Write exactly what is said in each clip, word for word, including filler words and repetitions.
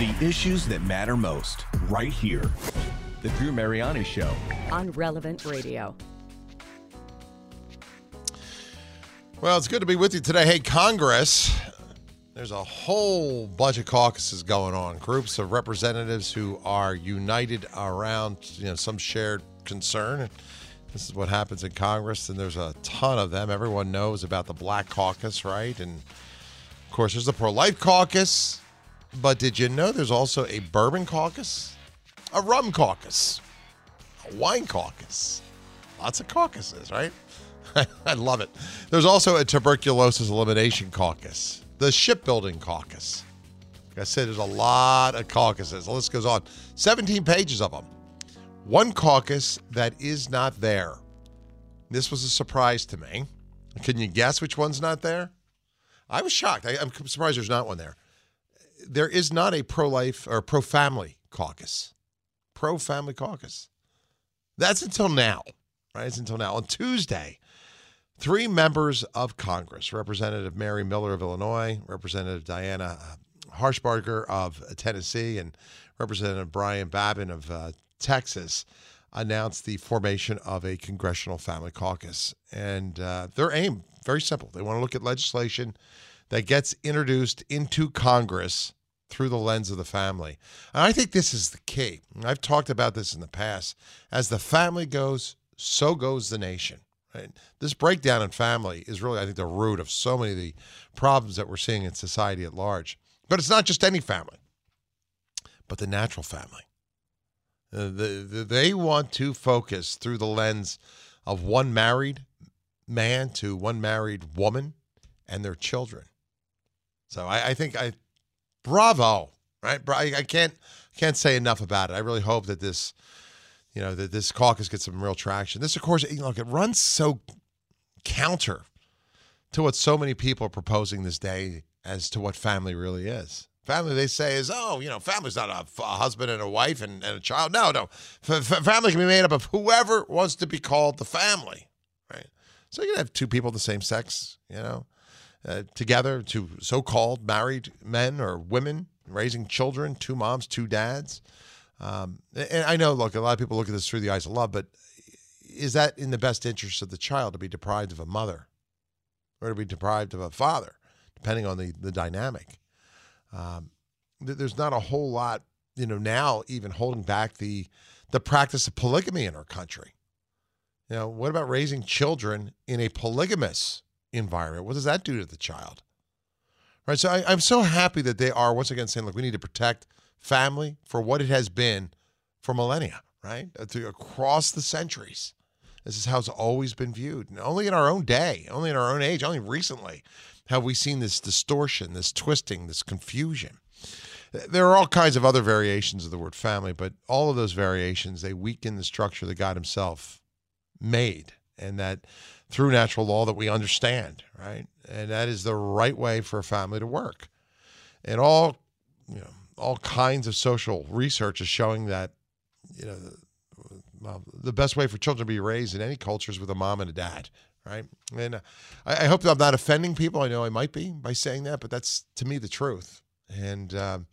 The issues that matter most, right here. The Drew Mariani Show. On Relevant Radio. Well, it's good to be with you today. Hey, Congress, there's a whole bunch of caucuses going on. Groups of representatives who are united around, you know, some shared concern. This is what happens in Congress, and there's a ton of them. Everyone knows about the Black Caucus, right? And, of course, there's the Pro-Life Caucus. But did you know there's also a Bourbon Caucus, a Rum Caucus, a Wine Caucus? Lots of caucuses, right? I love it. There's also a Tuberculosis Elimination Caucus, the Shipbuilding Caucus. Like I said, there's a lot of caucuses. The list goes on. seventeen pages of them. One caucus that is not there. This was a surprise to me. Can you guess which one's not there? I was shocked. I, I'm surprised there's not one there. There is not a pro-life or pro-family caucus. Pro-family caucus. That's until now, right? It's until now. On Tuesday, three members of Congress, Representative Mary Miller of Illinois, Representative Diana Harshbarger of Tennessee, and Representative Brian Babin of uh, Texas, announced the formation of a congressional family caucus. And uh, their aim, very simple. They want to look at legislation that gets introduced into Congress through the lens of the family. And I think this is the key. I've talked about this in the past. As the family goes, so goes the nation. Right? This breakdown in family is really, I think, the root of so many of the problems that we're seeing in society at large. But it's not just any family, but the natural family. Uh, the, the, they want to focus through the lens of one married man to one married woman and their children. So I, I think I, bravo, right? I, I can't can't say enough about it. I really hope that this, you know, that this caucus gets some real traction. This, of course, you know, look, it runs so counter to what so many people are proposing this day as to what family really is. Family, they say, is, oh, you know, family's not a, a husband and a wife and, and a child. No, no. F- f- family can be made up of whoever wants to be called the family, right? So you can have two people of the same sex, you know, uh, together, two so-called married men or women raising children, two moms, two dads. Um, and I know, look, a lot of people look at this through the eyes of love, but is that in the best interest of the child to be deprived of a mother or to be deprived of a father, depending on the, the dynamic? Um, th- there's not a whole lot, you know, now even holding back the the practice of polygamy in our country. You know, what about raising children in a polygamous environment? What does that do to the child? Right. So I, I'm so happy that they are once again saying, look, we need to protect family for what it has been for millennia, right? To, across the centuries. This is how it's always been viewed. And only in our own day, only in our own age, only recently have we seen this distortion, this twisting, this confusion. There are all kinds of other variations of the word family, but all of those variations, they weaken the structure that God himself made, and that through natural law that we understand, right? And that is the right way for a family to work. And all, you know, all kinds of social research is showing that, you know, well, the best way for children to be raised in any culture is with a mom and a dad, right? And uh, I, I hope that I'm not offending people. I know I might be by saying that, but that's, to me, the truth. And, um,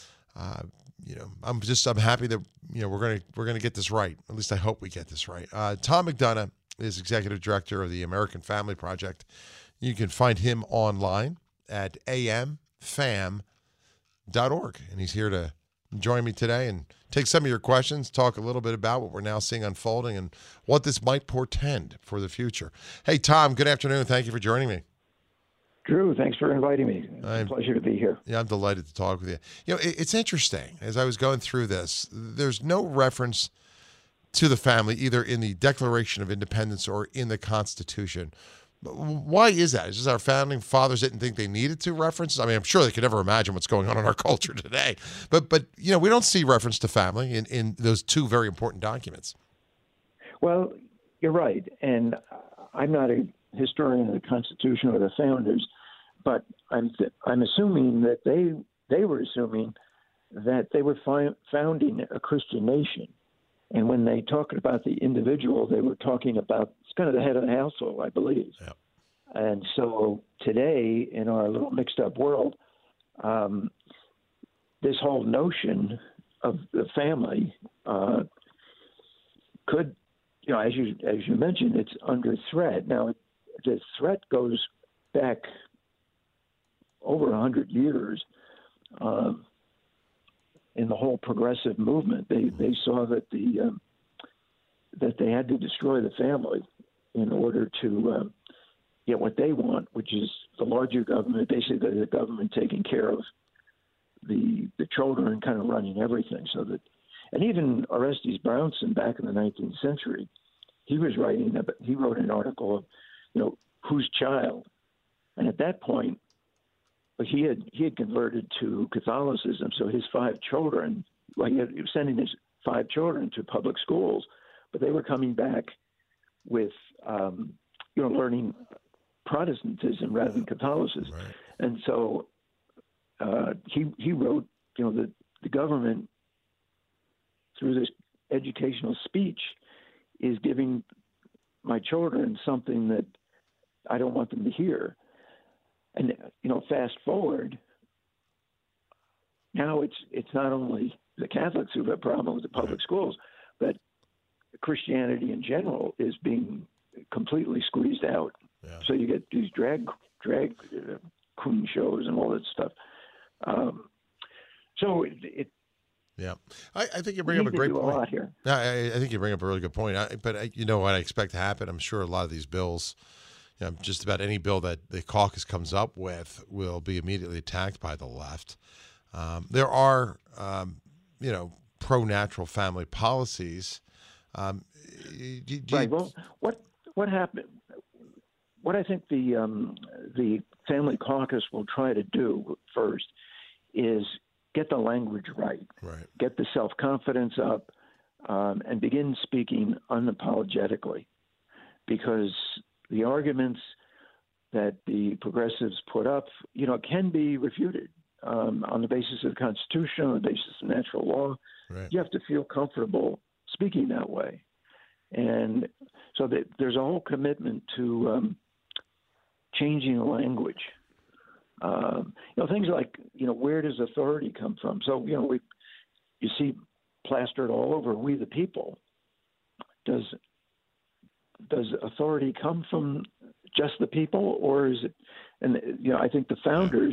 uh, you know, I'm just, I'm happy that, you know, we're going to, we're going to get this right. At least I hope we get this right. Uh, Tom McDonough is executive director of the American Family Project. You can find him online at a m fam dot org. And he's here to join me today and take some of your questions, talk a little bit about what we're now seeing unfolding and what this might portend for the future. Hey, Tom, good afternoon. Thank you for joining me. Drew, thanks for inviting me. It's I'm, a pleasure to be here. Yeah, I'm delighted to talk with you. You know, it, it's interesting. As I was going through this, there's no reference to the family either in the Declaration of Independence or in the Constitution. Why is that? Is just our founding fathers didn't think they needed to reference? I mean, I'm sure they could never imagine what's going on in our culture today. But, but you know, we don't see reference to family in, in those two very important documents. Well, you're right. And I'm not a historian of the Constitution or the founders, but I'm th- I'm assuming that they they were assuming that they were fi- founding a Christian nation. And when they talked about the individual, they were talking about it's kind of the head of the household, I believe. Yep. And so today, in our little mixed-up world, um, this whole notion of the family uh, could, you know, as you as you mentioned, it's under threat. Now, the threat goes back over a hundred years. Um, in the whole progressive movement, they they saw that the um, that they had to destroy the family in order to uh, get what they want, which is the larger government, basically the government taking care of the the children and kind of running everything. So that, and even Orestes Brownson back in the nineteenth century, he was writing, he wrote an article of, you know, whose child, and at that point, he had he had converted to Catholicism. So his five children, like he, had, he was sending his five children to public schools, but they were coming back with, um, you know, learning Protestantism rather than Catholicism. Right. And so uh, he he wrote, you know, that the government, through this educational speech, is giving my children something that I don't want them to hear. And, you know, fast forward, now it's it's not only the Catholics who have a problem with the public schools, but Christianity in general is being completely squeezed out. Yeah. So you get these drag drag uh, queen shows and all that stuff. Um, so it, it yeah, I, I think you bring up a great point. A lot here. I, I think you bring up a really good point. I, but I, you know what I expect to happen? I'm sure a lot of these bills, you know, just about any bill that the caucus comes up with will be immediately attacked by the left. Um, there are, um, you know, pro-natural family policies. Um, do, do right. You... Well, what what happened? What I think the um, the family caucus will try to do first is get the language right, right. get the self-confidence up, um, and begin speaking unapologetically, because the arguments that the progressives put up, you know, can be refuted um, on the basis of the Constitution, on the basis of natural law. Right. You have to feel comfortable speaking that way. And so that there's a whole commitment to um, changing the language. Um, you know, things like, you know, where does authority come from? So, you know, we you see plastered all over, we the people. Does does authority come from just the people, or is it? And you know, I think the founders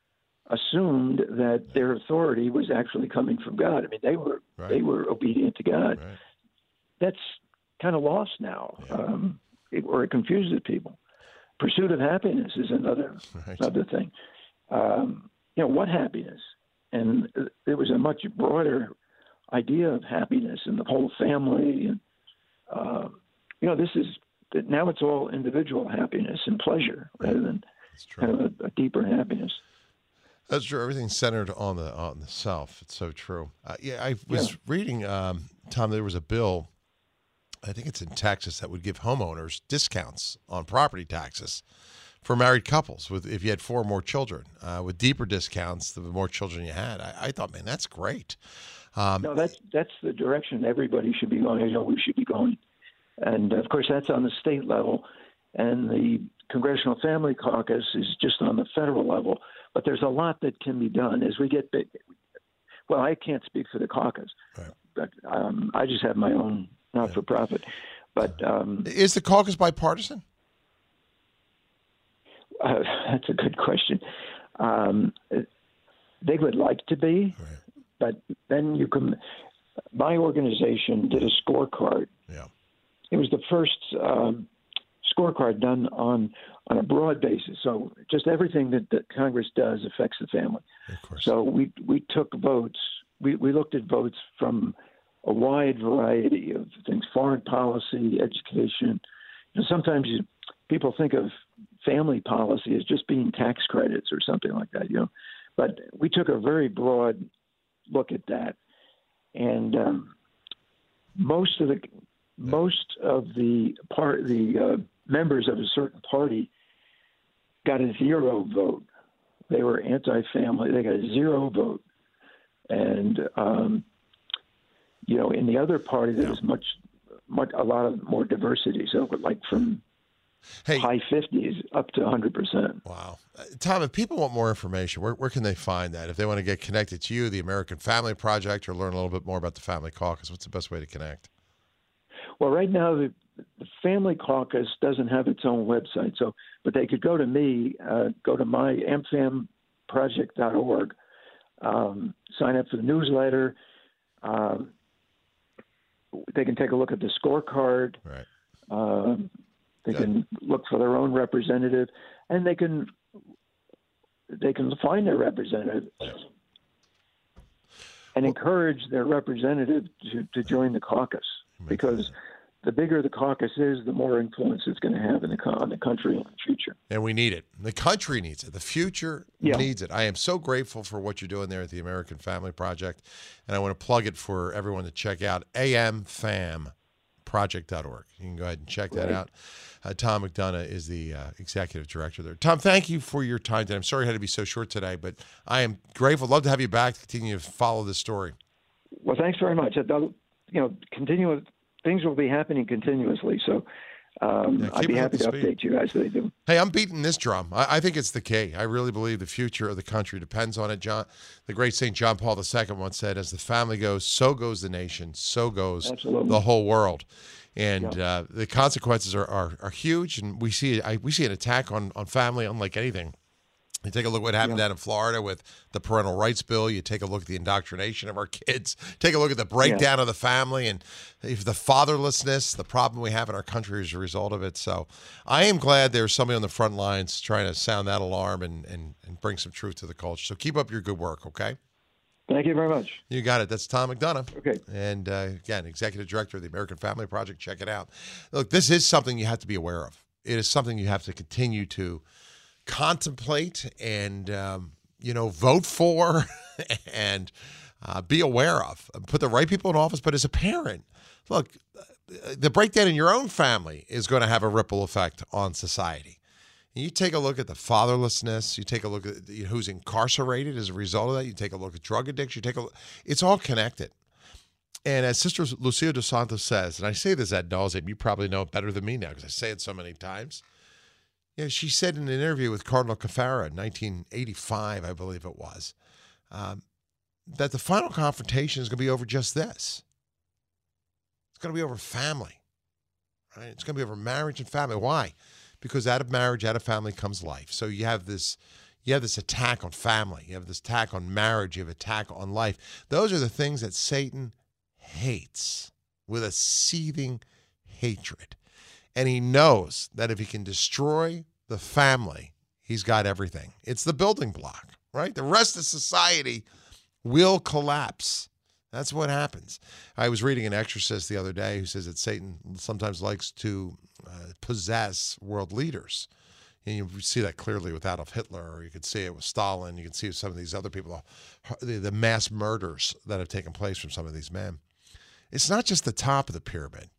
assumed that their authority was actually coming from God. I mean, they were right. they were obedient to God. Right. That's kind of lost now, yeah. um, it, or it confuses people. Pursuit of happiness is another right. another thing. Um, you know, what happiness? And there was a much broader idea of happiness in the whole family. And uh, you know, this is now it's all individual happiness and pleasure rather than kind of a, a deeper happiness. That's true. Everything's centered on the on the self. It's so true. Uh, yeah, I was yeah. reading, um, Tom. There was a bill, I think it's in Texas, that would give homeowners discounts on property taxes for married couples with if you had four or more children, uh, with deeper discounts the more children you had. I, I thought, man, that's great. Um, no, that's that's the direction everybody should be going. You know, we should be going, and of course that's on the state level, and the Congressional Family Caucus is just on the federal level. But there's a lot that can be done as we get big. Well, I can't speak for the caucus, right. but um, I just have my own not-for-profit. But um, is the caucus bipartisan? Uh, that's a good question. Um, they would like to be, right. but then you can. My organization did a scorecard. Yeah, it was the first um, scorecard done on on a broad basis. So just everything that, that Congress does affects the family. Of course. So we we took votes. We we looked at votes from a wide variety of things: foreign policy, education. You know, sometimes you, people think of family policy as just being tax credits or something like that, you know. But we took a very broad look at that, and um, most of the most of the part the uh, members of a certain party got a zero vote. They were anti-family. They got a zero vote, and um, you know, in the other party there was much, much a lot of more diversity. So, like from Hey, high fifties up to one hundred percent. Wow. Uh, Tom, if people want more information, where, where can they find that? If they want to get connected to you, the American Family Project, or learn a little bit more about the Family Caucus, what's the best way to connect? Well, right now, the, the Family Caucus doesn't have its own website, so but they could go to me, uh, go to my a m fam project dot org, um, sign up for the newsletter. Um, they can take a look at the scorecard. Right. Um, they Good. can look for their own representative, and they can they can find their representative and encourage their representative to, to join the caucus, because the bigger the caucus is, the more influence it's going to have in the, on the country in the future. And we need it. The country needs it. The future Yeah. needs it. I am so grateful for what you're doing there at the American Family Project, and I want to plug it for everyone to check out, a m fam project dot org. You can go ahead and check that Right. out. Uh, Tom McDonough is the uh, executive director there. Tom, thank you for your time today. I'm sorry I had to be so short today, but I am grateful. Love to have you back to continue to follow this story. Well, thanks very much. You know, continue. Things will be happening continuously, so um, Yeah, I'd keep be it up happy to to speed. update you as they do. Hey, I'm beating this drum. I, I think it's the key. I really believe the future of the country depends on it. John, the great Saint John Paul the Second once said, "As the family goes, so goes the nation, so goes Absolutely. the whole world." And Yeah. uh, the consequences are, are are huge. And we see I, we see an attack on on family unlike anything. You take a look at what happened Yeah. down in Florida with the parental rights bill. You take a look at the indoctrination of our kids. Take a look at the breakdown of the family and if the fatherlessness, the problem we have in our country as a result of it. So I am glad there's somebody on the front lines trying to sound that alarm and, and, and bring some truth to the culture. So keep up your good work, okay? Thank you very much. You got it. That's Tom McDonough. Okay. And uh, again, executive director of the American Family Project. Check it out. Look, this is something you have to be aware of. It is something you have to continue to contemplate and, um, you know, vote for and uh, be aware of. Put the right people in office. But as a parent, look, the breakdown in your own family is going to have a ripple effect on society. You take a look at the fatherlessness. You take a look at who's incarcerated as a result of that. You take a look at drug addiction. You take a look. It's all connected. And as Sister Lucia dos Santos says, and I say this ad nauseum, you probably know it better than me now because I say it so many times. You know, she said in an interview with Cardinal Caffarra in nineteen eighty-five, I believe it was, um, that the final confrontation is going to be over just this. It's going to be over family, right? It's going to be over marriage and family. Why? Because out of marriage, out of family comes life. So you have this, you have this attack on family. You have this attack on marriage. You have attack on life. Those are the things that Satan hates with a seething hatred. And he knows that if he can destroy the family, he's got everything. It's the building block, right? The rest of society will collapse. That's what happens. I was reading an exorcist the other day who says that Satan sometimes likes to uh, possess world leaders. And you see that clearly with Adolf Hitler, or you could see it with Stalin. You can see some of these other people, the, the mass murders that have taken place from some of these men. It's not just the top of the pyramid.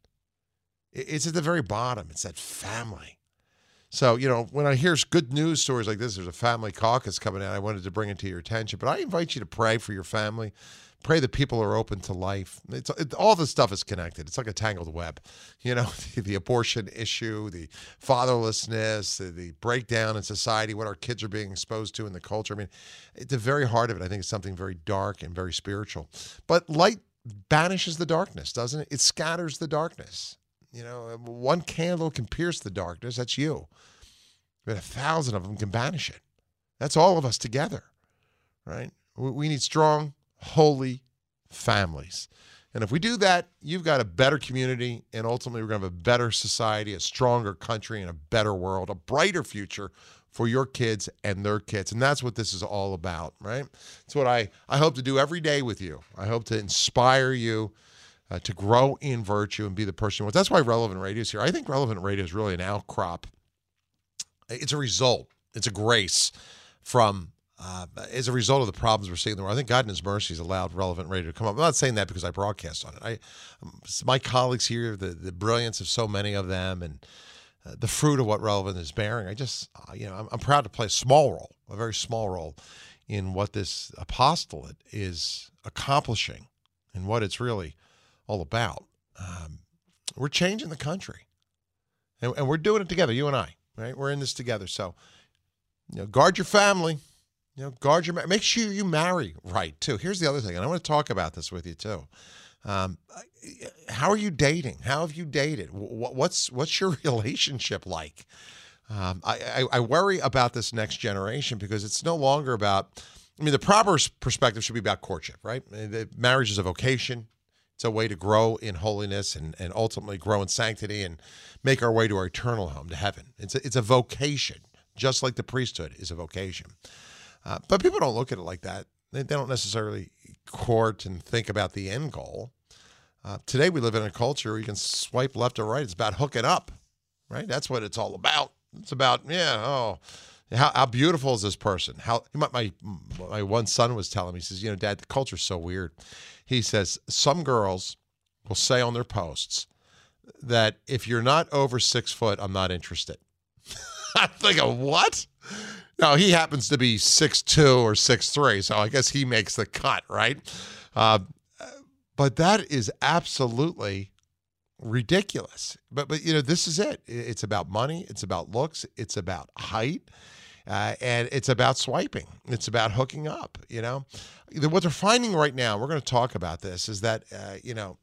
It's at the very bottom. It's that family. So, you know, when I hear good news stories like this, there's a family caucus coming out. I wanted to bring it to your attention. But I invite you to pray for your family. Pray that people are open to life. It's it, all this stuff is connected. It's like a tangled web. You know, the, the abortion issue, the fatherlessness, the, the breakdown in society, what our kids are being exposed to in the culture. I mean, at the very heart of it, I think it's something very dark and very spiritual. But light banishes the darkness, doesn't it? It scatters the darkness. You know, one candle can pierce the darkness. That's you. But a thousand of them can banish it. That's all of us together, right? We need strong, holy families. And if we do that, you've got a better community, and ultimately we're going to have a better society, a stronger country, and a better world, a brighter future for your kids and their kids. And that's what this is all about, right? It's what I, I hope to do every day with you. I hope to inspire you Uh, to grow in virtue and be the person you want. That's why Relevant Radio is here. I think Relevant Radio is really an outcrop. It's a result. It's a grace from, uh, as a result of the problems we're seeing in the world. I think God in His mercy has allowed Relevant Radio to come up. I'm not saying that because I broadcast on it. I, my colleagues here, the, the brilliance of so many of them and uh, the fruit of what Relevant is bearing, I just, uh, you know, I'm, I'm proud to play a small role, a very small role in what this apostolate is accomplishing and what it's really all about. Um, we're changing the country. and, and we're doing it together, you and I, right? We're in this together. So, you know, guard your family. You know, guard your, make sure you marry right, too. Here's the other thing, and I want to talk about this with you, too. Um, how are you dating? How have you dated? What's what's your relationship like? Um, I, I, I worry about this next generation because it's no longer about, I mean, the proper perspective should be about courtship, right? The marriage is a vocation. It's a way to grow in holiness and, and ultimately grow in sanctity and make our way to our eternal home, to heaven. It's a, it's a vocation, just like the priesthood is a vocation. Uh, but people don't look at it like that. They, they don't necessarily court and think about the end goal. Uh, today we live in a culture where you can swipe left or right. It's about hooking up, right? That's what it's all about. It's about, yeah, oh, how, how beautiful is this person? How my, my my one son was telling me, he says, you know, Dad, the culture's so weird. He says, some girls will say on their posts that if you're not over six foot, I'm not interested. I'm thinking, what? No, he happens to be six two or six three, so I guess he makes the cut, right? Uh, but that is absolutely ridiculous. But, but you know, this is it. It's about money. It's about looks. It's about height. Uh, and it's about swiping. It's about hooking up, you know. What they're finding right now, we're going to talk about this, is that, uh, you know,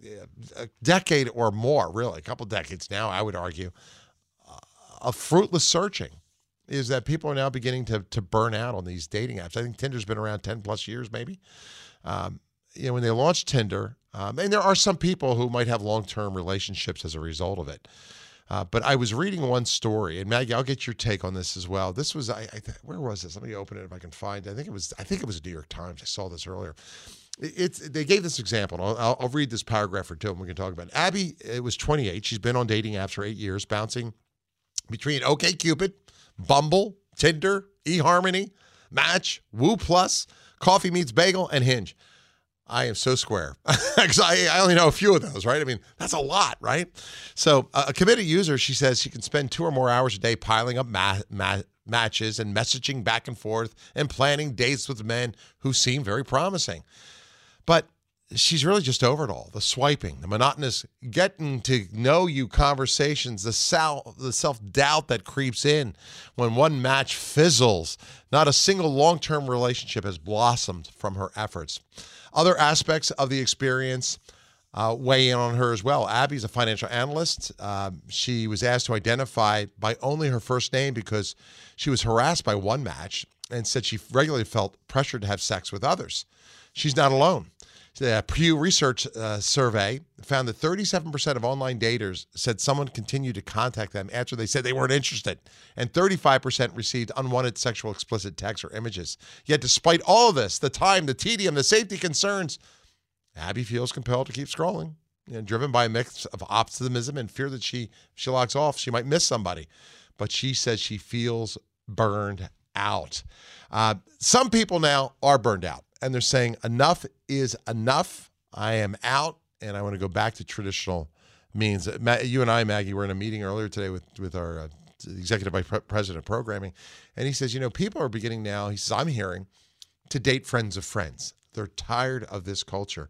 a decade or more, really, a couple decades now, I would argue, uh, of fruitless searching is that people are now beginning to to burn out on these dating apps. I think Tinder's been around ten plus years, maybe. Um, you know, when they launched Tinder, um, and there are some people who might have long-term relationships as a result of it. Uh, but I was reading one story, and Maggie, I'll get your take on this as well. This was, I, I where was this? Let me open it if I can find it. I think it was, I think it was the New York Times. I saw this earlier. It, it's they gave this example. And I'll, I'll read this paragraph or two, and we can talk about it. Abby, it was twenty-eight. She's been on dating apps for eight years, bouncing between OkCupid, Bumble, Tinder, eHarmony, Match, Woo Plus, Coffee Meets Bagel, and Hinge. I am so square because I, I only know a few of those, right? I mean, that's a lot, right? So uh, a committed user, she says she can spend two or more hours a day piling up ma- ma- matches and messaging back and forth and planning dates with men who seem very promising. But she's really just over it all. The swiping, the monotonous getting to know you conversations, the, sal- the self-doubt that creeps in when one match fizzles. Not a single long-term relationship has blossomed from her efforts. Other aspects of the experience uh, weigh in on her as well. Abby's a financial analyst. Um, she was asked to identify by only her first name because she was harassed by one match and said she regularly felt pressured to have sex with others. She's not alone. The Pew Research uh, survey found that thirty-seven percent of online daters said someone continued to contact them after they said they weren't interested, and thirty-five percent received unwanted sexual explicit texts or images. Yet despite all of this, the time, the tedium, the safety concerns, Abby feels compelled to keep scrolling, you know, driven by a mix of optimism and fear that she, if she logs off, she might miss somebody. But she says she feels burned out. Uh, some people now are burned out. And they're saying enough is enough. I am out, and I want to go back to traditional means. You and I, Maggie, were in a meeting earlier today with, with our uh, executive vice president of programming, and he says, you know, people are beginning now, he says, I'm hearing, to date friends of friends. They're tired of this culture.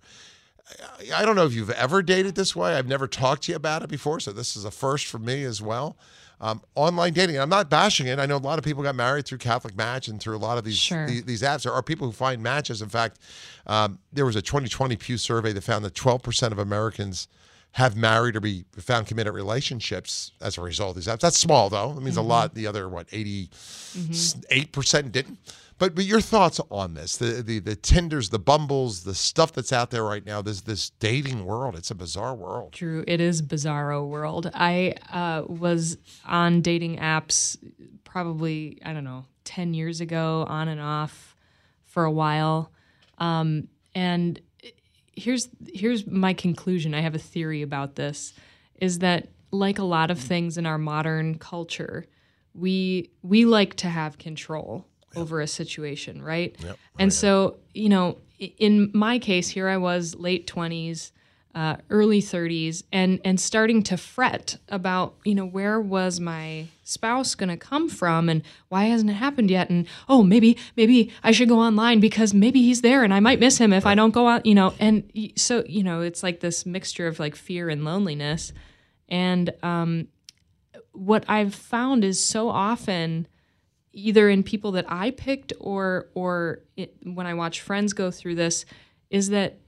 I don't know if you've ever dated this way. I've never talked to you about it before, so this is a first for me as well. Um, online dating, I'm not bashing it. I know a lot of people got married through Catholic Match and through a lot of these sure. these, these apps. There are people who find matches. In fact, um, there was a twenty twenty Pew survey that found that twelve percent of Americans have married or be found committed relationships as a result of these apps. That's small, though. It means mm-hmm. a lot. The other, what, eighty-eight percent didn't. But but your thoughts on this, the, the the Tinders, the Bumbles, the stuff that's out there right now, this this dating world, it's a bizarre world. Drew, it is bizarro world. I uh, was on dating apps probably, I don't know, ten years ago, on and off for a while. Um, and here's here's my conclusion. I have a theory about this, is that like a lot of things in our modern culture, we we like to have control over a situation, right? Yep. Oh, and yeah. so, you know, in my case, here I was, late twenties, uh, early thirties, and and starting to fret about, you know, where was my spouse going to come from, and why hasn't it happened yet? And oh, maybe maybe I should go online because maybe he's there, and I might miss him if right. I don't go out, you know. And so, you know, it's like this mixture of like fear and loneliness, and um, what I've found is so often, either in people that I picked or or it, when I watch friends go through this, is that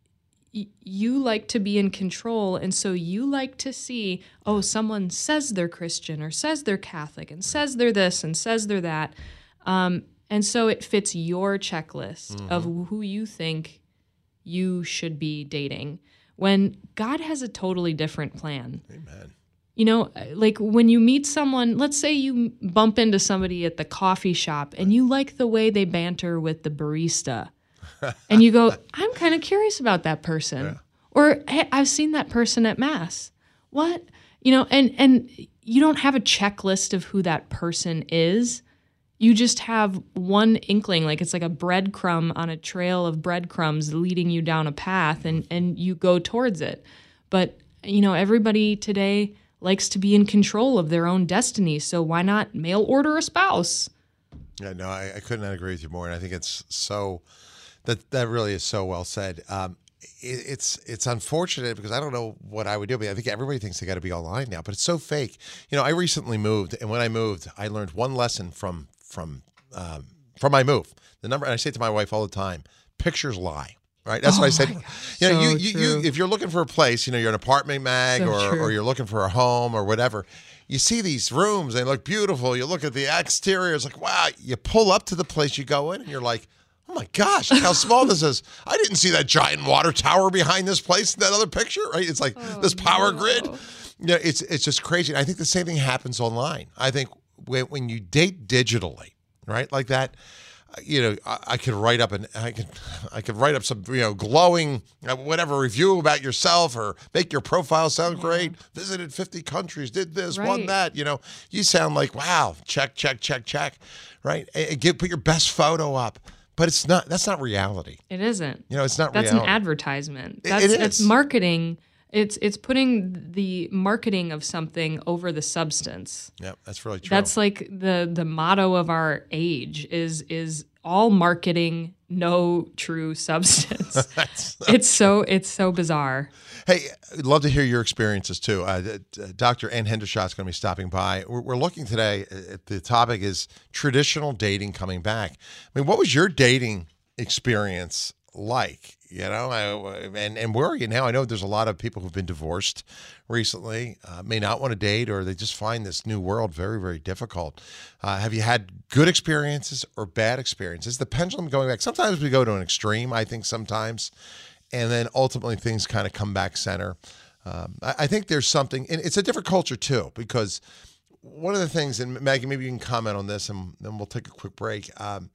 y- you like to be in control, and so you like to see, oh, someone says they're Christian or says they're Catholic and says they're this and says they're that, um, and so it fits your checklist mm-hmm. of who you think you should be dating, when God has a totally different plan. Amen. You know, like when you meet someone, let's say you bump into somebody at the coffee shop and you like the way they banter with the barista. And you go, I'm kind of curious about that person. Yeah. Or, hey, I've seen that person at Mass. What? You know, and, and you don't have a checklist of who that person is. You just have one inkling, like it's like a breadcrumb on a trail of breadcrumbs leading you down a path, and, and you go towards it. But, you know, everybody today likes to be in control of their own destiny, so why not mail order a spouse? Yeah, no, I, I couldn't agree with you more, and I think it's so, that that really is so well said. Um, it, it's it's unfortunate because I don't know what I would do, but I think everybody thinks they got to be online now, but it's so fake. You know, I recently moved, and when I moved, I learned one lesson from from um, from my move. The number, and I say it to my wife all the time, pictures lie. Right, that's oh what I said. Gosh, you know, so you, you, you, if you're looking for a place, you know, you're an apartment mag, so or, or you're looking for a home or whatever. You see these rooms, they look beautiful. You look at the exterior, it's like, wow. You pull up to the place you go in, and you're like, oh my gosh, look how small this is. I didn't see that giant water tower behind this place in that other picture. Right? It's like oh, this power no. grid. You know, it's it's just crazy. And I think the same thing happens online. I think when when you date digitally, right, like that. You know, I, I could write up an I could I could write up some you know glowing whatever review about yourself, or make your profile sound yeah. great. Visited fifty countries, did this, right. won that. You know, you sound like wow, check, check, check, check, right? And get put your best photo up, but it's not. That's not reality. It isn't. You know, it's not. That's reality. an advertisement. It, That's it is. It's marketing. It's it's putting the marketing of something over the substance. Yeah, that's really true. That's like the the motto of our age is is all marketing, no true substance. It's so it's so bizarre. Hey, I'd love to hear your experiences too. Uh, Doctor Ann Hendershot's going to be stopping by. We're, we're looking today. At the topic is traditional dating coming back. I mean, what was your dating experience like? You know, I, and and where are you now? I know there's a lot of people who've been divorced recently, uh, may not want to date, or they just find this new world very, very difficult. Uh, have you had good experiences or bad experiences? The pendulum going back. Sometimes we go to an extreme, I think sometimes, and then ultimately things kind of come back center. Um, I, I think there's something, and it's a different culture too, because one of the things, and Maggie, maybe you can comment on this, and then we'll take a quick break. Um,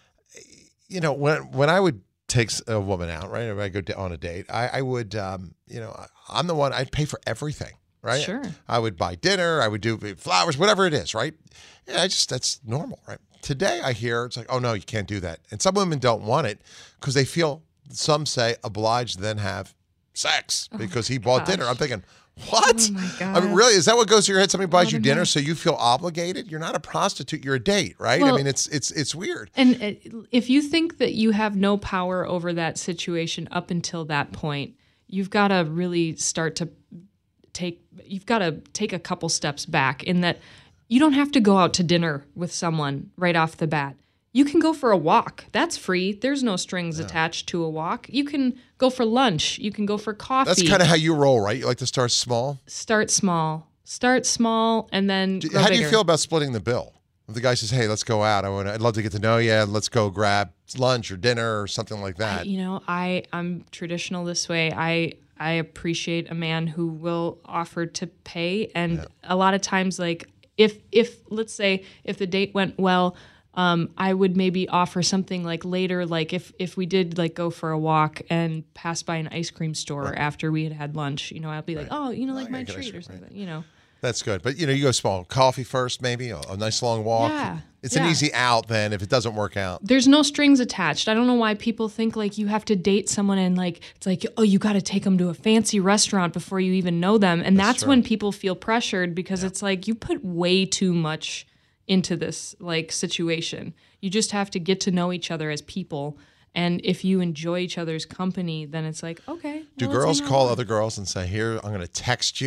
you know, when when I would takes a woman out, right? If I go on a date, I, I would, um, you know, I'm the one, I'd pay for everything, right? Sure. I would buy dinner, I would do flowers, whatever it is, right? Yeah, I just, that's normal, right? Today I hear it's like, oh no, you can't do that. And some women don't want it because they feel, some say, obliged to then have sex because oh he bought gosh. dinner. I'm thinking, what? Oh my God. I mean, really, is that what goes through your head? Somebody buys what you dinner, so you feel obligated? You're not a prostitute, you're a date, right? Well, I mean, it's it's it's weird. And if you think that you have no power over that situation up until that point, you've got to really start to take, you've got to take a couple steps back, in that you don't have to go out to dinner with someone right off the bat. You can go for a walk. That's free. There's no strings yeah. attached to a walk. You can go for lunch. You can go for coffee. That's kind of how you roll, right? You like to start small? Start small. Start small and then do, grow How bigger. do you feel about splitting the bill? If the guy says, hey, let's go out. I would, I'd love to get to know you. Let's go grab lunch or dinner or something like that. I, you know, I, I'm traditional this way. I I appreciate a man who will offer to pay. And yeah. a lot of times, like, if if let's say if the date went well, Um, I would maybe offer something like later, like if, if we did like go for a walk and pass by an ice cream store right. after we had had lunch, you know, I'd be right. like, oh, you know, like oh, my treat or something, right. you know. That's good. But, you know, you go small. Coffee first, maybe, a, a nice long walk. Yeah. It's yeah. an easy out then if it doesn't work out. There's no strings attached. I don't know why people think like you have to date someone and like, it's like, oh, you got to take them to a fancy restaurant before you even know them. And that's, that's when people feel pressured because yeah. it's like you put way too much into this like situation. You just have to get to know each other as people, and if you enjoy each other's company, then it's like, okay. Do well, girls call other girls and say, here, I'm going to text you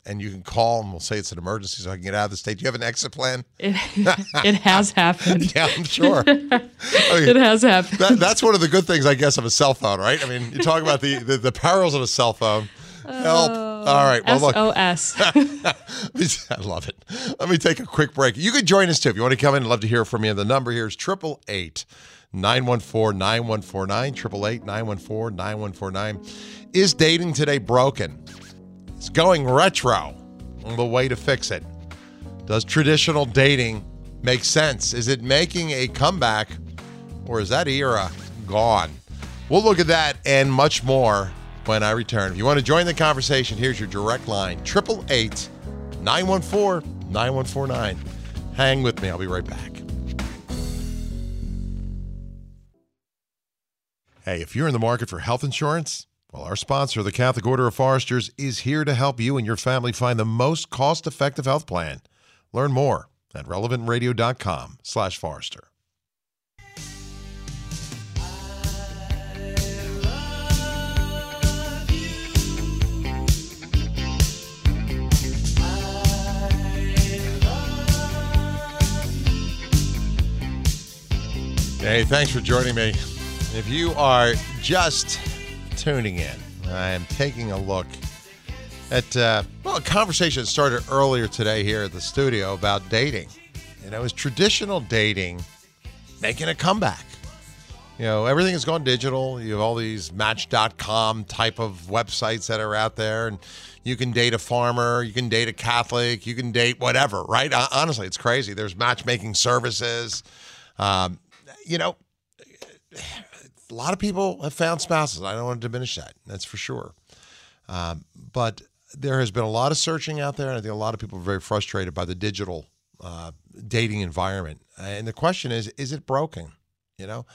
and you can call and we'll say it's an emergency so I can get out of the state. Do you have an exit plan? It, it has happened. Yeah, I'm sure. I mean, It has happened. that, that's one of the good things, I guess, of a cell phone, right? I mean, you talk about the, the, the perils of a cell phone. Help. All right. Well, look. S O S. I love it. Let me take a quick break. You could join us, too. If you want to come in, I'd love to hear from you. The number here is eight eight eight, nine one four, nine one four nine, eight eight eight, nine one four, nine one four nine. Is dating today broken? It's going retro. The way to fix it. Does traditional dating make sense? Is it making a comeback, or is that era gone? We'll look at that and much more when I return. If you want to join the conversation, here's your direct line, eight eight eight, nine one four, nine one four nine. Hang with me. I'll be right back. Hey, if you're in the market for health insurance, well, our sponsor, the Catholic Order of Foresters, is here to help you and your family find the most cost-effective health plan. Learn more at relevant radio dot com slash Forester. Hey, thanks for joining me. If you are just tuning in, I am taking a look at, uh, well, a conversation that started earlier today here at the studio about dating. You know, is traditional dating making a comeback? You know, everything has gone digital. You have all these match dot com type of websites that are out there, and you can date a farmer, you can date a Catholic, you can date whatever, right? Honestly, it's crazy. There's matchmaking services. Um, you know, a lot of people have found spouses. I don't want to diminish that. That's for sure. Um, but there has been a lot of searching out there, and I think a lot of people are very frustrated by the digital uh, dating environment. And the question is, is it broken? You know,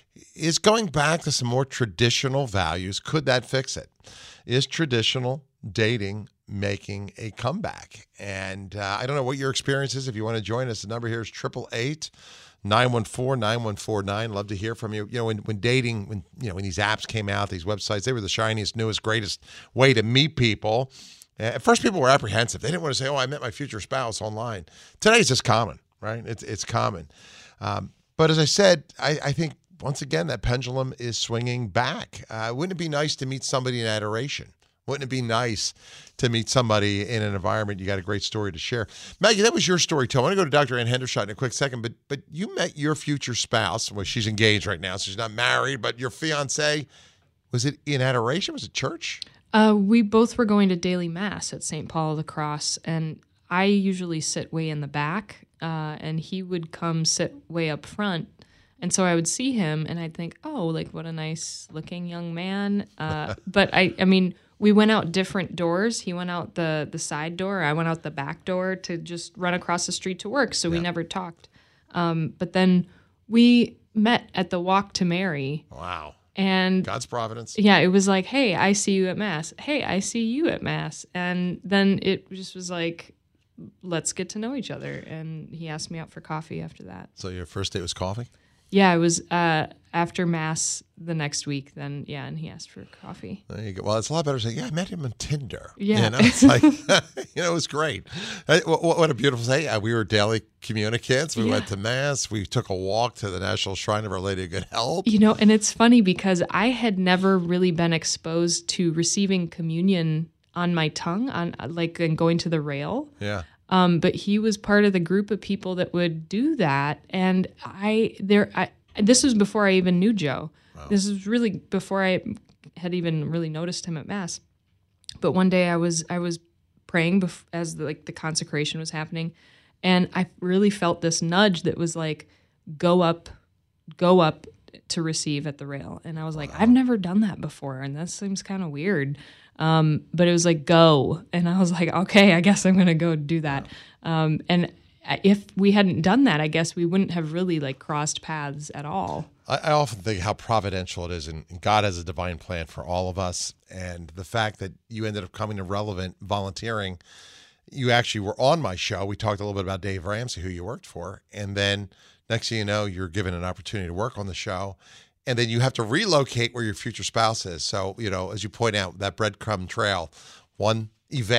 is going back to some more traditional values, could that fix it? Is traditional dating making a comeback? And uh, I don't know what your experience is. If you want to join us, the number here is eight eight eight, nine one four, nine one four nine. Love to hear from you. You know, when, when dating, when you know, when these apps came out, these websites, they were the shiniest, newest, greatest way to meet people. At first, people were apprehensive. They didn't want to say, oh, I met my future spouse online. Today, it's just common, right? It's it's common. Um, but as I said, I, I think, once again, that pendulum is swinging back. Uh, wouldn't it be nice to meet somebody in adoration? Wouldn't it be nice to meet somebody in an environment you got a great story to share? Maggie, that was your story, too. I want to go to Doctor Ann Hendershot in a quick second, but but you met your future spouse. Well, she's engaged right now, so she's not married, but your fiancé, was it in adoration? Was it church? Uh, we both were going to daily mass at Saint Paul of the Cross, and I usually sit way in the back, uh, and he would come sit way up front. And so I would see him, and I'd think, oh, like, what a nice-looking young man. Uh, but, I, I mean, we went out different doors. He went out the, the side door. I went out the back door to just run across the street to work, so yeah. We never talked. Um, but then we met at the Walk to Mary. Wow. And God's providence. Yeah, it was like, hey, I see you at Mass. Hey, I see you at Mass. And then it just was like, let's get to know each other. And he asked me out for coffee after that. So your first date was coffee? Yeah, it was uh, after Mass the next week. Then, yeah, and he asked for coffee. There you go. Well, it's a lot better to say, yeah, I met him on Tinder. Yeah. You know, it's like, you know, it was great. What, what a beautiful day. We were daily communicants. We yeah. went to Mass. We took a walk to the National Shrine of Our Lady of Good Help. You know, and it's funny because I had never really been exposed to receiving communion on my tongue, on like and going to the rail. Yeah. Um, but he was part of the group of people that would do that, and I there I this was before I even knew Joe. Wow. This was really before I had even really noticed him at Mass. But one day I was I was praying bef- as the, like the consecration was happening, and I really felt this nudge that was like, go up, go up to receive at the rail, and I was like, wow. I've never done that before, and that seems kind of weird. Um, but it was like, go. And I was like, okay, I guess I'm going to go do that. Um, and if we hadn't done that, I guess we wouldn't have really like crossed paths at all. I, I often think how providential it is, and God has a divine plan for all of us. And the fact that you ended up coming to Relevant volunteering, you actually were on my show. We talked a little bit about Dave Ramsey, who you worked for. And then next thing you know, you're given an opportunity to work on the show. And then you have to relocate where your future spouse is. So, you know, as you point out, that breadcrumb trail, one event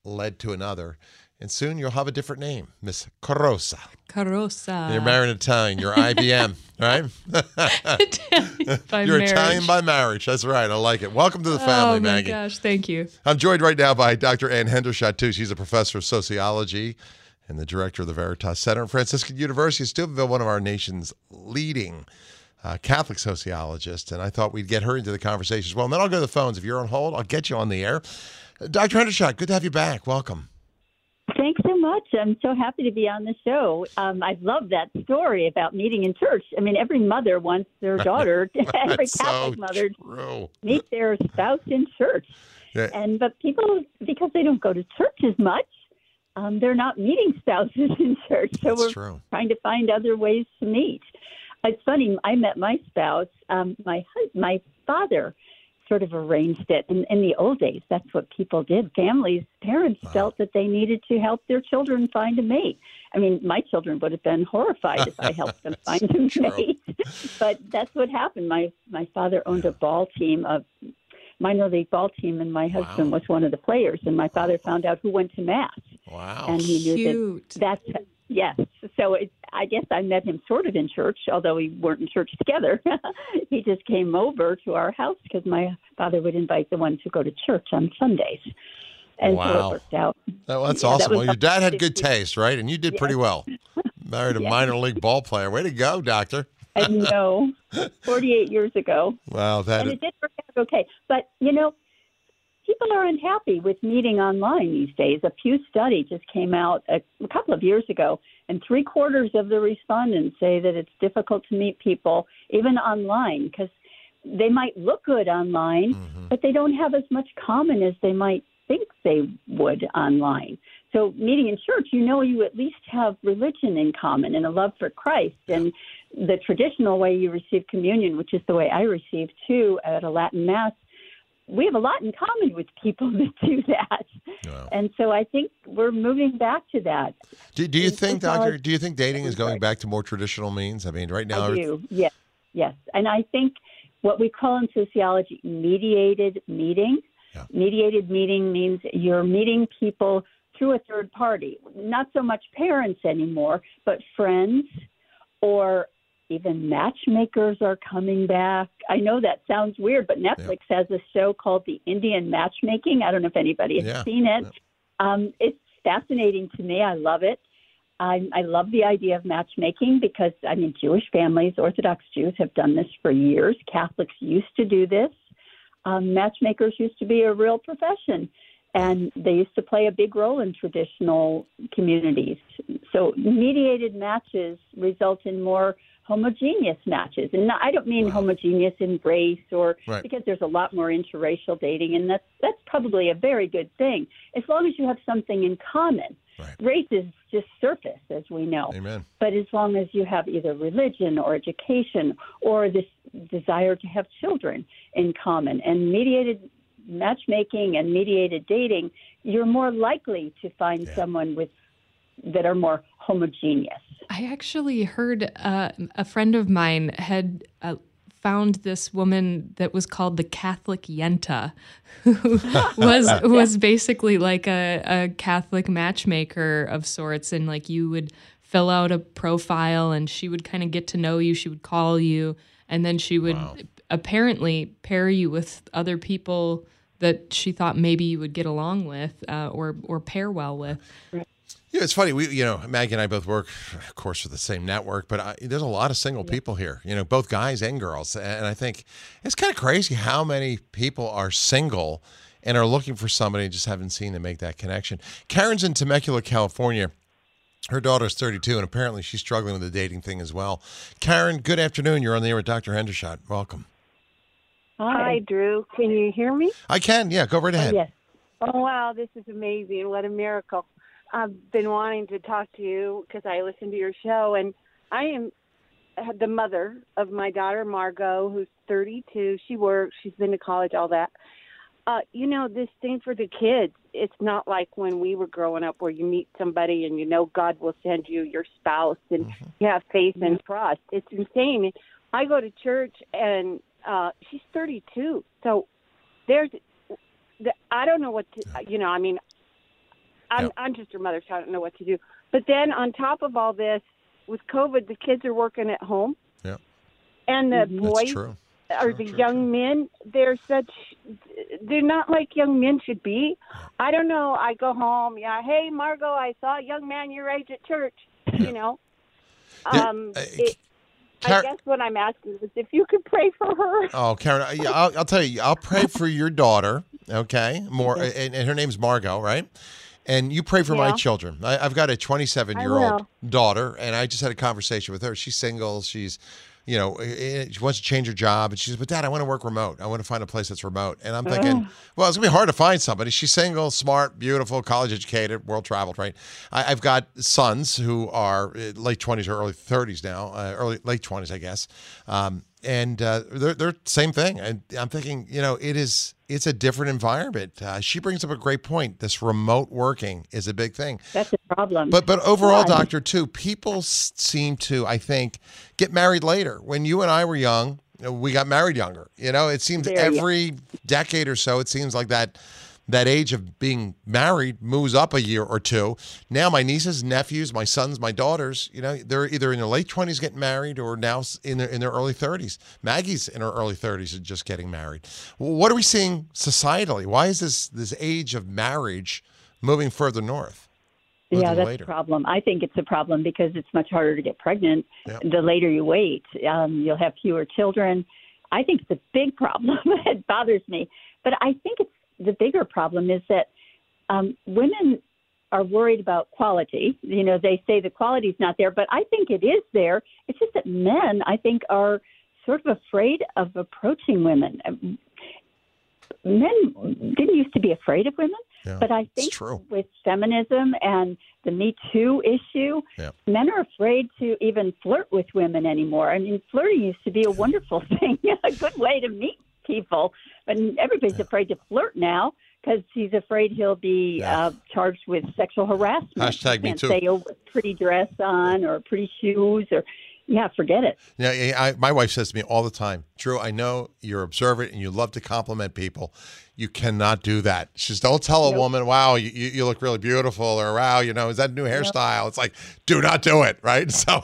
led to another. And soon you'll have a different name, Miss Carosa. Carosa. You're married an Italian. You're I B M, right? Italian by You're marriage. Italian by marriage. That's right. I like it. Welcome to the family, oh, my Maggie. gosh. Thank you. I'm joined right now by Doctor Ann Hendershot, too. She's a professor of sociology and the director of the Veritas Center at Franciscan University of Steubenville, one of our nation's leading uh, Catholic sociologists. And I thought we'd get her into the conversation as well. And then I'll go to the phones. If you're on hold, I'll get you on the air. Doctor Hendershot, good to have you back. Welcome. Thanks so much. I'm so happy to be on the show. Um, I love that story about meeting in church. I mean, every mother wants their daughter, every Catholic so mother, true. meet their spouse in church. Yeah. And but people, because they don't go to church as much, um, they're not meeting spouses in church. So That's we're true. trying to find other ways to meet. It's funny. I met my spouse. Um, my hus- my father sort of arranged it. And in the old days, that's what people did. Families, parents Wow. felt that they needed to help their children find a mate. I mean, my children would have been horrified if I helped them find a True. mate. But that's what happened. My my father owned a ball team, a minor league ball team, and my husband Wow. was one of the players. And my father found out who went to mass. Wow. And he knew Cute. that that's, yes. So it, I guess I met him sort of in church, although we weren't in church together. He just came over to our house because my father would invite the ones who go to church on Sundays. And so Wow. it worked out. Oh, that's Yeah, that awesome. was Well, your dad had something- good taste, right? And you did pretty well. Married a Yeah. minor league ball player. Way to go, doctor. I know, forty-eight years ago. Wow, that And is, it did work out okay. But, you know, people are unhappy with meeting online these days. A Pew study just came out a, a couple of years ago, and three quarters of the respondents say that it's difficult to meet people, even online, because they might look good online, Mm-hmm. but they don't have as much common as they might think they would online. So meeting in church, you know, you at least have religion in common and a love for Christ. And the traditional way you receive communion, which is the way I receive too at a Latin Mass, we have a lot in common with people that do that. Wow. And so I think we're moving back to that. do, do you it's think, just doctor, like- do you think dating is going Sorry. back to more traditional means? I mean, right now, I do, yes, yes. And I think what we call in sociology mediated meeting. Yeah. Mediated meeting means you're meeting people through a third party, not so much parents anymore, but friends or even matchmakers are coming back. I know that sounds weird, but Netflix has a show called The Indian Matchmaking. I don't know if anybody has Yeah. seen it. Um, it's fascinating to me. I love it. I, I love the idea of matchmaking because, I mean, Jewish families, Orthodox Jews have done this for years. Catholics used to do this. Um, matchmakers used to be a real profession, and they used to play a big role in traditional communities. So mediated matches result in more homogeneous matches. And I don't mean Wow. homogeneous in race or Right. because there's a lot more interracial dating, and that's that's probably a very good thing, as long as you have something in common. Right. Race is just surface, as we know. Amen. But as long as you have either religion or education or this desire to have children in common, and mediated matchmaking and mediated dating, you're more likely to find Yeah. someone with that are more homogeneous. I actually heard uh, a friend of mine had uh, found this woman that was called the Catholic Yenta, who was was basically like a, a Catholic matchmaker of sorts, and like you would fill out a profile, and she would kind of get to know you. She would call you, and then she would Wow. apparently pair you with other people that she thought maybe you would get along with uh, or or pair well with. Yeah, it's funny. We, you know, Maggie and I both work, of course, for the same network, but I, there's a lot of single people here, you know, both guys and girls. And I think it's kind of crazy how many people are single and are looking for somebody and just haven't seen to make that connection. Karen's in Temecula, California. Her daughter's thirty-two, and apparently she's struggling with the dating thing as well. Karen, good afternoon. You're on the air with Doctor Hendershot. Welcome. Hi, Drew. Can you hear me? I can. Yeah, go right ahead. Yes. Oh, wow. This is amazing. What a miracle. I've been wanting to talk to you because I listen to your show, and I am the mother of my daughter, Margot, who's thirty-two. She works. She's been to college, all that. Uh, you know, this thing for the kids, it's not like when we were growing up where you meet somebody and you know God will send you your spouse and Mm-hmm. you have faith and trust. It's insane. I go to church, and uh, she's thirty-two. So there's, the, I don't know what to, you know, I mean, I'm Yeah. I'm just her mother, so I don't know what to do. But then on top of all this, with COVID, the kids are working at home, Yeah. and the That's boys true. or the young men, they're such, they're not like young men should be. I don't know. I go home, yeah. Hey, Margot, I saw a young man your age at church. You know. Yeah, Um, uh, it, Car- I guess what I'm asking is if you could pray for her. Oh, Karen, I- yeah, I'll, I'll tell you. I'll pray for your daughter. Okay, more, and, and her name's Margot, right? And you pray for my Yeah. children. I, I've got a twenty-seven-year-old will. daughter, and I just had a conversation with her. She's single. She's, you know, eh, she wants to change her job, and she says, "But Dad, I want to work remote. I want to find a place that's remote." And I'm thinking, well, it's gonna be hard to find somebody. She's single, smart, beautiful, college educated, world traveled, right? I, I've got sons who are eh, late twenties or early thirties now, uh, early late twenties, I guess. Um, and uh, they're they're same thing. And I'm thinking, you know, it is. It's a different environment. Uh, she brings up a great point. This remote working is a big thing. That's a problem. But but overall, Yeah. doctor, too, people s- seem to, I think, get married later. When you and I were young, you know, we got married younger. You know, it seems Very young. every decade or so, it seems like that that age of being married moves up a year or two. Now my nieces, nephews, my sons, my daughters, you know, they're either in their late twenties getting married or now s- in their in their early thirties. Maggie's in her early thirties and just getting married. Well, what are we seeing societally? Why is this this age of marriage moving further north? Yeah, Moving that's later? a problem. I think it's a problem because it's much harder to get pregnant Yep. the later you wait. Um, you'll have fewer children. I think it's a big problem. It bothers me. But I think it's the bigger problem is that um, women are worried about quality. You know, they say the quality's not there, but I think it is there. It's just that men, I think, are sort of afraid of approaching women. Um, Men didn't used to be afraid of women, Yeah, but I it's think true. with feminism and the Me Too issue, Yeah. men are afraid to even flirt with women anymore. I mean, flirting used to be a wonderful thing, a good way to meet people, but everybody's afraid to flirt now because he's afraid he'll be Yeah. uh, charged with sexual harassment. Hashtag You Me can't Too. say, oh, pretty dress on or pretty shoes or, yeah, forget it. Yeah, yeah, I, my wife says to me all the time, Drew, I know you're observant and you love to compliment people. You cannot do that. She says, don't tell a Nope. woman, wow, you, you you look really beautiful, or wow, you know, is that a new hairstyle? It's like, do not do it, right? So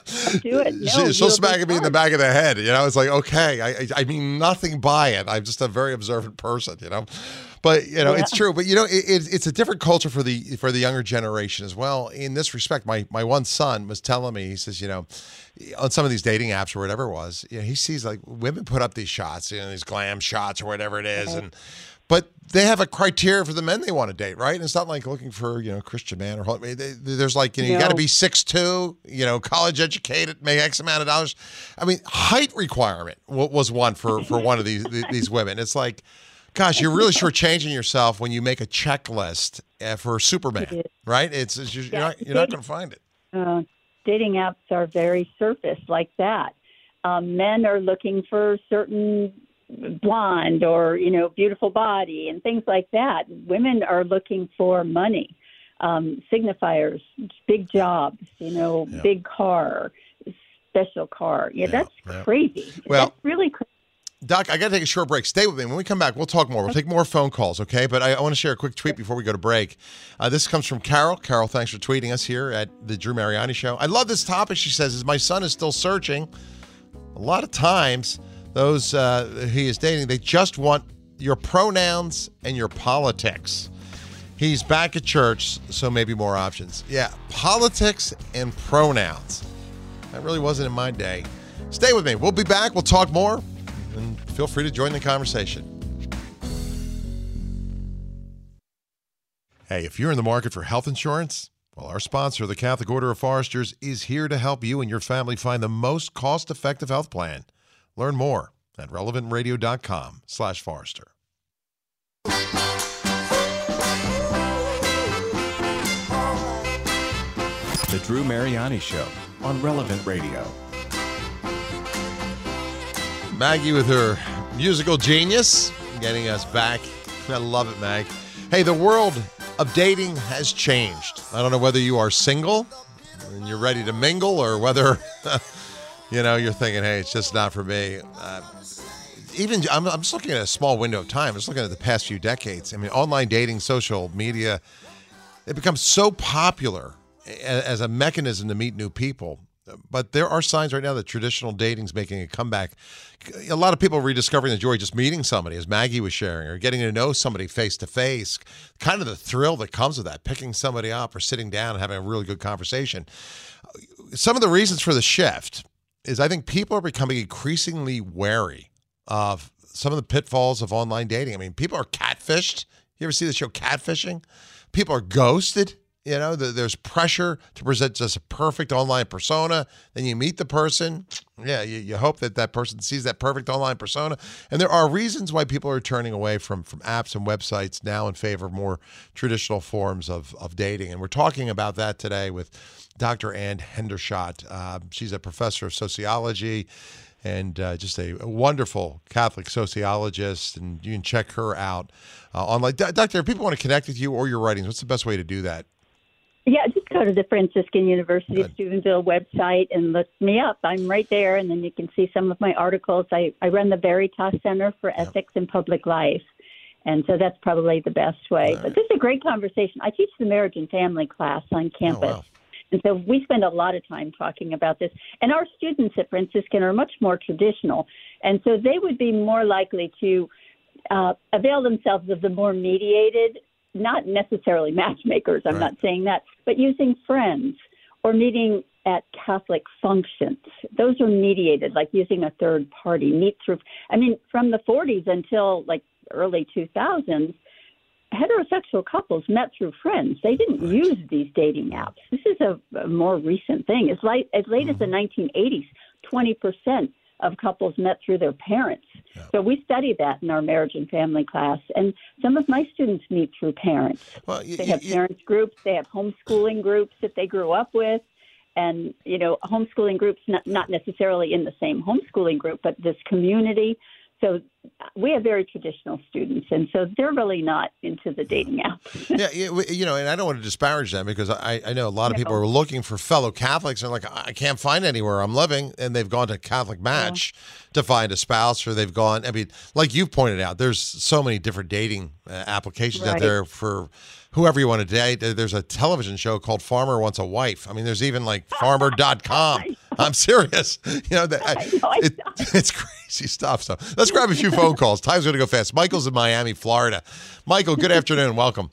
do it. No, she, she'll you'll be smack me in the charged. back of the head. You know, it's like, okay, I, I I mean nothing by it. I'm just a very observant person, you know. But you know, it's true. But you know, it, it, it's a different culture for the for the younger generation as well. In this respect, my my one son was telling me, he says, you know, on some of these dating apps or whatever it was, you know, he sees like women put up these shots, you know, these glam shots or whatever it is, and but they have a criteria for the men they want to date, right? And it's not like looking for, you know, Christian man or they, they, there's like, you know, you got to No. be six two, you know, college educated, make X amount of dollars. I mean, height requirement wa- was one for for one of these these women. It's like, gosh, you're really shortchanging yourself when you make a checklist uh, for Superman, right? It's, it's you're, Yeah, not you're not big- going to find it. Uh, dating apps are very surface like that. Um, men are looking for certain blonde or, you know, beautiful body and things like that. Women are looking for money, um, signifiers, big jobs, you know, Yeah. big car, special car. Yeah, Yeah, that's yeah. crazy. Well- that's really crazy. Doc, I got to take a short break. Stay with me. When we come back, we'll talk more. We'll take more phone calls, okay? But I, I want to share a quick tweet before we go to break. Uh, this comes from Carol. Carol, thanks for tweeting us here at the Drew Mariani Show. I love this topic, she says, is my son is still searching. A lot of times, those uh, he is dating, they just want your pronouns and your politics. He's back at church, so maybe more options. Yeah, politics and pronouns. That really wasn't in my day. Stay with me. We'll be back. We'll talk more. And feel free to join the conversation. Hey, if you're in the market for health insurance, well, our sponsor, the Catholic Order of Foresters, is here to help you and your family find the most cost-effective health plan. Learn more at relevantradio.com slash Forester. The Drew Mariani Show on Relevant Radio. Maggie with her musical genius, getting us back. I love it, Mag. Hey, the world of dating has changed. I don't know whether you are single and you're ready to mingle or whether, you know, you're thinking, hey, it's just not for me. Uh, even, I'm, I'm just looking at a small window of time. I'm just looking at the past few decades. I mean, online dating, social media, it becomes so popular as a mechanism to meet new people. But there are signs right now that traditional dating is making a comeback. A lot of people are rediscovering the joy of just meeting somebody, as Maggie was sharing, or getting to know somebody face to face. Kind of the thrill that comes with that, picking somebody up or sitting down and having a really good conversation. Some of the reasons for the shift is I think people are becoming increasingly wary of some of the pitfalls of online dating. I mean, people are catfished. You ever see the show Catfishing? People are ghosted. You know, there's pressure to present just a perfect online persona. Then you meet the person. Yeah, you, you hope that that person sees that perfect online persona. And there are reasons why people are turning away from, from apps and websites now in favor of more traditional forms of, of dating. And we're talking about that today with Doctor Ann Hendershot. Uh, she's a professor of sociology and uh, just a, a wonderful Catholic sociologist. And you can check her out uh, online. D- Doctor, if people want to connect with you or your writings, what's the best way to do that? Yeah, just go to the Franciscan University of Good. Steubenville website and look me up. I'm right there, and then you can see some of my articles. I, I run the Veritas Center for Yep. Ethics and Public Life, and so that's probably the best way. All But right. this is a great conversation. I teach the marriage and family class on campus. wow. And so we spend a lot of time talking about this. And our students at Franciscan are much more traditional. And so they would be more likely to uh, avail themselves of the more mediated, not necessarily matchmakers, I'm Right. not saying that, but using friends or meeting at Catholic functions. Those are mediated, like using a third party, meet through. I mean, from the forties until like early two thousands, heterosexual couples met through friends. They didn't Right. use these dating apps. This is a, a more recent thing. As late, as late as the nineteen eighties, twenty percent of couples met through their parents. Yeah. So we study that in our marriage and family class. And some of my students meet through parents. Well, y- They have y- parents groups. They have homeschooling groups that they grew up with. And, you know, homeschooling groups, not, not necessarily in the same homeschooling group, but this community. So we have very traditional students, and so they're really not into the dating apps. yeah, yeah, we- you know, and I don't want to disparage them because I, I know a lot of people No. are looking for fellow Catholics and like, I can't find anywhere I'm living. And they've gone to Catholic Match to find a spouse, or they've gone, I mean, like you've pointed out, there's so many different dating uh, applications out Right. there for whoever you want to date. There's a television show called Farmer Wants a Wife. I mean, there's even like farmer dot com. I'm serious. You know, that, I, I know, I it, it's crazy stuff. So let's grab a few phone calls. Time's going to go fast. Michael's in Miami, Florida. Michael, good afternoon. Welcome.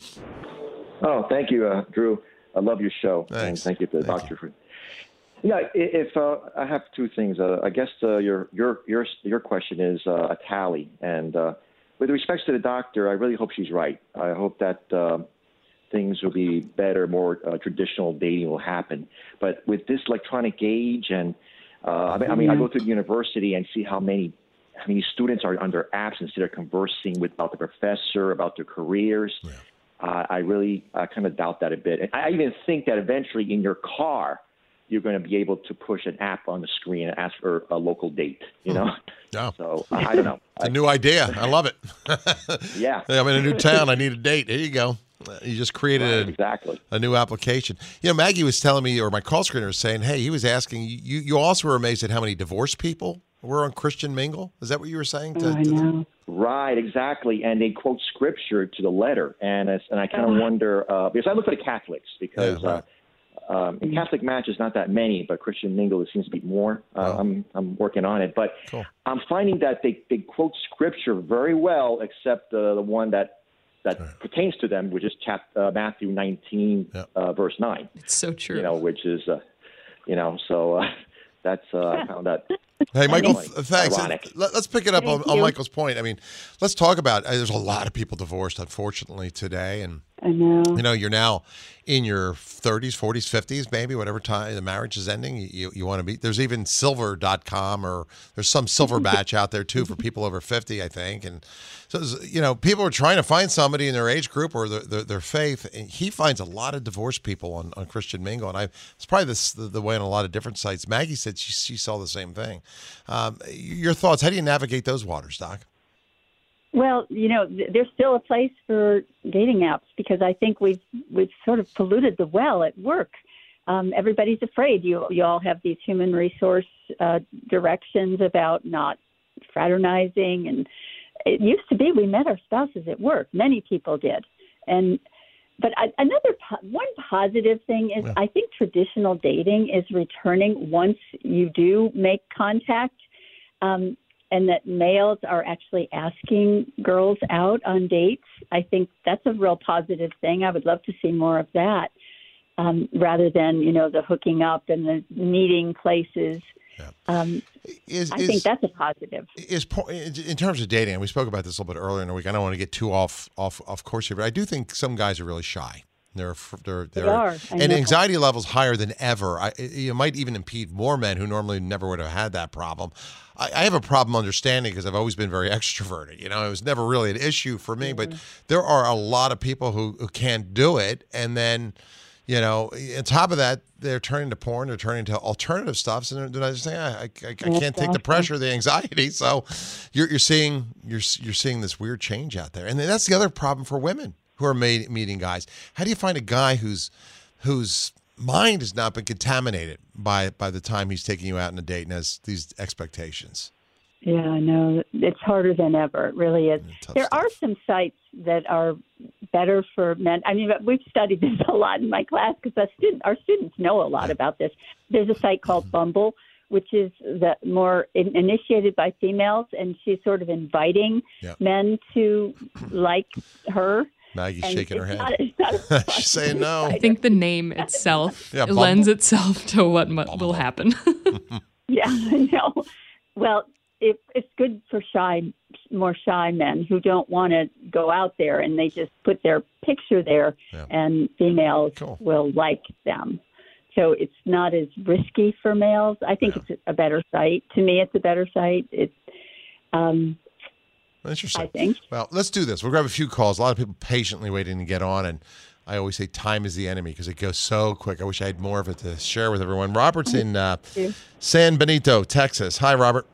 Oh, thank you, uh, Drew. I love your show. And Thanks. thank you to the Thank doctor for. Yeah, i- if uh, I have two things. Uh, I guess uh, your your your your question is uh, a tally, and uh, with respect to the doctor, I really hope she's right. I hope that uh, things will be better, more uh, traditional dating will happen. But with this electronic age, and uh, I mean, I mean, I go to the university and see how many how many students are under apps instead of conversing with about the professor about their careers. Yeah. Uh, I really uh, kind of doubt that a bit. And I even think that eventually in your car, you're going to be able to push an app on the screen and ask for a local date, you know? Yeah. So I I don't know. It's a new idea. I love it. Yeah. I'm in a new town. I need a date. There you go. You just created Right, a, exactly. a new application. You know, Maggie was telling me, or my call screener was saying, hey, he was asking, you You also were amazed at how many divorced people were on Christian Mingle? Is that what you were saying? To, Oh, I to them? know. Right, exactly. And they quote scripture to the letter. And it's, and I kind of wonder, uh, because I look for the Catholics, because Yeah, right. uh, um, in Catholic matches, not that many, but Christian Mingle, it seems to be more. Uh, Oh. I'm, I'm working on it. But Cool. I'm finding that they, they quote scripture very well, except uh, the one that that Right. pertains to them, which is chap- uh, Matthew nineteen, Yeah. uh, verse nine. It's so true. You know, which is, uh, you know, so uh, that's uh, I found that. Hey, Michael, Anyway, th- thanks. ironic. Let, us pick it up on, Thank on you. Michael's point. I mean, let's talk about, uh, there's a lot of people divorced, unfortunately, today. And, I know. you know, you're now in your thirties, forties, fifties, maybe, whatever time the marriage is ending, you, you, you want to be. There's even silver dot com, or there's some silver batch out there, too, for people over fifty, I think. And so, you know, people are trying to find somebody in their age group or their, their, their faith. And he finds a lot of divorced people on, on Christian Mingle. And I, it's probably this, the, the way on a lot of different sites. Maggie said she, she saw the same thing. Um, your thoughts, how do you navigate those waters, Doc? Well, you know, th- there's still a place for dating apps because I think we've we've sort of polluted the well at work. Um, everybody's afraid. You you all have these human resource uh, directions about not fraternizing, and it used to be we met our spouses at work. Many people did, and but I, another po- one positive thing is Yeah. I think traditional dating is returning once you do make contact, um, and that males are actually asking girls out on dates. I think that's a real positive thing. I would love to see more of that, um, rather than, you know, the hooking up and the meeting places. Yeah. Um, Is, I is, think that's a positive. is po- in terms of dating, and we spoke about this a little bit earlier in the week. I don't want to get too off off off course here, but I do think some guys are really shy. They're they're, they're They are. I and know. anxiety levels higher than ever. I, it might even impede more men who normally never would have had that problem. I, I have a problem understanding because I've always been very extroverted. You know, it was never really an issue for me. But there are a lot of people who, who can't do it, and then, you know, on top of that, they're turning to porn, they're turning to alternative stuffs, and they're just saying, I, I, I can't take the pressure, the anxiety. So, you're you're seeing you're you're seeing this weird change out there, and that's the other problem for women who are made, meeting guys. How do you find a guy who's whose mind has not been contaminated by by the time he's taking you out on a date and has these expectations? Yeah, I know. It's harder than ever. It really is. Tough There stuff. are some sites that are better for men. I mean, we've studied this a lot in my class because our, student, our students know a lot about this. There's a site called Bumble, which is the more in, initiated by females, and she's sort of inviting Yep. men to like her. Maggie's And shaking her it's head. not- it's not a She's saying no. I think the name itself Yeah, it lends Bumble. itself to what mu- will happen. Yeah, I know. Well, it, it's good for shy, more shy men who don't want to go out there, and they just put their picture there, Yeah. and females Cool. will like them. So it's not as risky for males. I think Yeah. it's a better site. To me, it's a better site. It's, um, Interesting. I think. Well, let's do this. We'll grab a few calls. A lot of people patiently waiting to get on, and I always say time is the enemy because it goes so quick. I wish I had more of it to share with everyone. Robert's in uh, you. San Benito, Texas. Hi, Robert.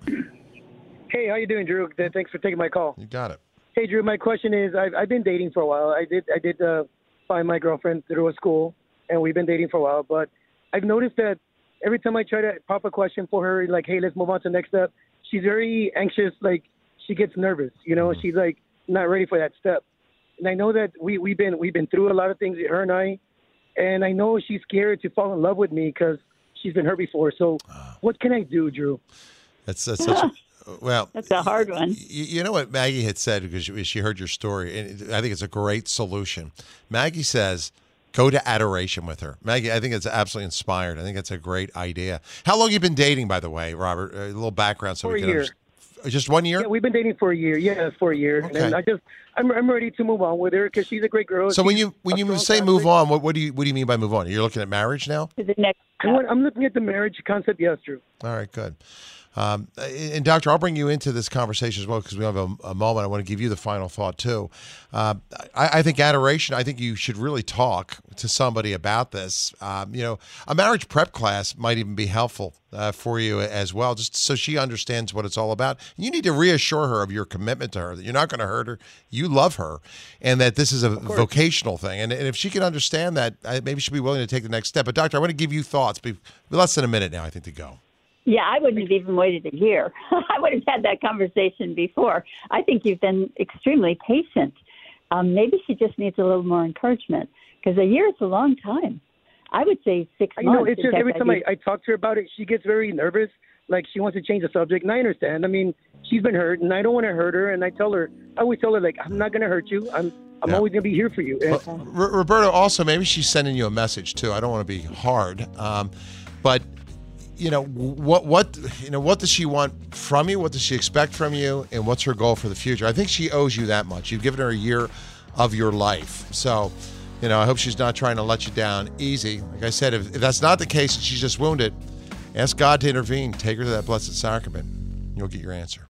Hey, how you doing, Drew? Th- Thanks for taking my call. You got it. Hey, Drew, my question is, I've, I've been dating for a while. I did I did uh, find my girlfriend through a school, and we've been dating for a while. But I've noticed that every time I try to pop a question for her, like, hey, let's move on to the next step, she's very anxious. Like, she gets nervous. You know, she's like not ready for that step. And I know that we we've been we've been through a lot of things, her and I, and I know she's scared to fall in love with me because she's been hurt before. So, what can I do, Drew? That's, that's such a, well, That's a hard one. y- you know what Maggie had said because she, she heard your story, and I think it's a great solution. Maggie says, go to adoration with her. Maggie, I think it's absolutely inspired. I think it's a great idea. How long you been dating, by the way, Robert? A little background so For we a can year. understand. Just one year? Yeah, we've been dating for a year. Yeah, for a year. Okay. And I just, I'm, I'm ready to move on with her because she's a great girl. So when She's you when a you strong say move Catholic. on, what, what do you what do you mean by move on? You're looking at marriage now? To the next I want, I'm looking at the marriage concept. Yes, Drew. All right, good. Um, and Doctor, I'll bring you into this conversation as well because we have a, a moment. I want to give you the final thought too. Uh, I, I think adoration. I think you should really talk to somebody about this. Um, you know, a marriage prep class might even be helpful uh, for you as well, just so she understands what it's all about. You need to reassure her of your commitment to her, that you're not going to hurt her, you love her, and that this is a vocational thing. And, and if she can understand that, uh, maybe she'll be willing to take the next step. But Doctor, I want to give you thoughts. Be less than a minute now, I think, to go. Yeah, I wouldn't have even waited a year. I would have had that conversation before. I think you've been extremely patient. Um, maybe she just needs a little more encouragement because a year is a long time. I would say six I months. know. It's In just fact, every I time I, think- I talk to her about it, she gets very nervous. Like she wants to change the subject, and I understand. I mean, she's been hurt, and I don't want to hurt her. And I tell her, I always tell her, like, I'm not going to hurt you. I'm, I'm Yeah. always going to be here for you. And, Well, R- Roberta, also, maybe she's sending you a message too. I don't want to be hard, um, but you know what? What you know? What does she want from you? What does she expect from you? And what's her goal for the future? I think she owes you that much. You've given her a year of your life, so you know. I hope she's not trying to let you down easy. Like I said, if, if that's not the case and she's just wounded, ask God to intervene. Take her to that blessed sacrament. You'll get your answer.